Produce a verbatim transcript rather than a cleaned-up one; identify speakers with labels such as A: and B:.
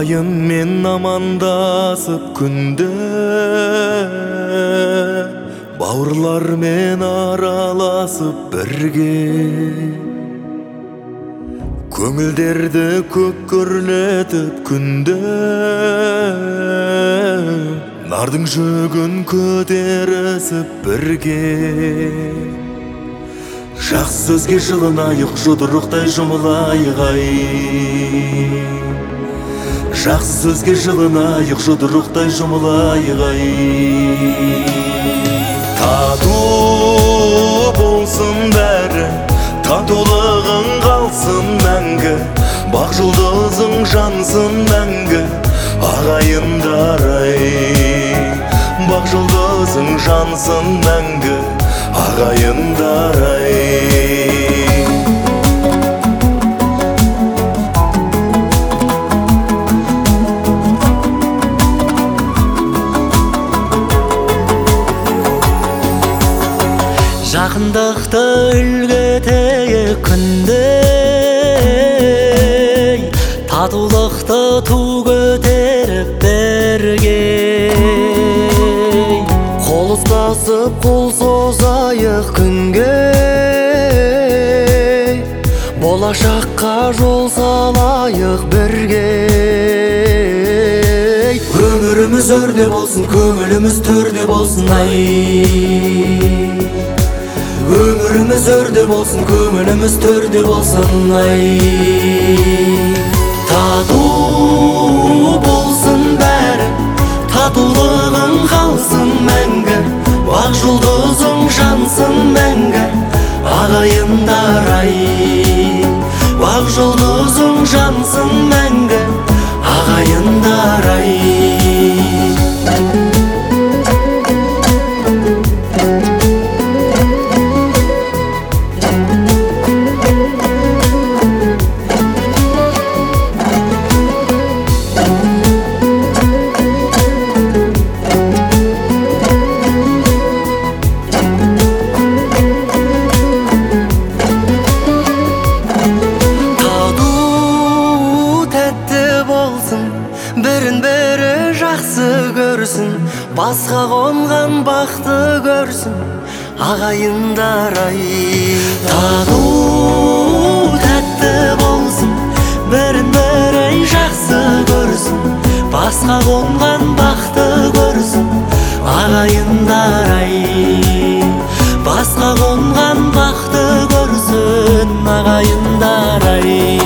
A: Ағайын мен амандасып күнде, бауырлар мен араласып бірге, көңілдерді көккөрлетіп күнде, нардың жүгін көтерісіп бірге. Жақсы сөзге жылынайық, жұдырықтай жұмылайық ай. Жақсы сөзге жылынайық, жұдырықтай жұмылайық ай. Тату болсын бәрі, татулығың қалсын мәңгі, бақ жұлдызың жансын мәңгі, ағайындар ай. Бақ жұлдызың жансын мәңгі, ағайындар ай.
B: Жақындықты үлгі етейік күнде, татулықты ту көтеріп бірге, қол ұстасып қол созайық күнге, болашаққа жол салайық бірге. Өміріміз өрде болсын, көңіліміз төрде болсын ай. Өміріміз өрде болсын, көңіліміз төрде болсын ай. Тату болсын бәрі, татулығың қалсын мәңгі, бақ жұлдызың жансын мәңгі, ағайындар ай. Бақ жұлдызың жансын мәңгі, ағайындар ай. Бірін бірі жақсы көрсін, басқа қонған бақты көрсін, ағайындар ай. Тату тәтті болсын, бірін бірі жақсы көрсін, басқа қонған бақты көрсін, ағайындар ай. Басқа қонған бақты көрсін, ағайындар ай.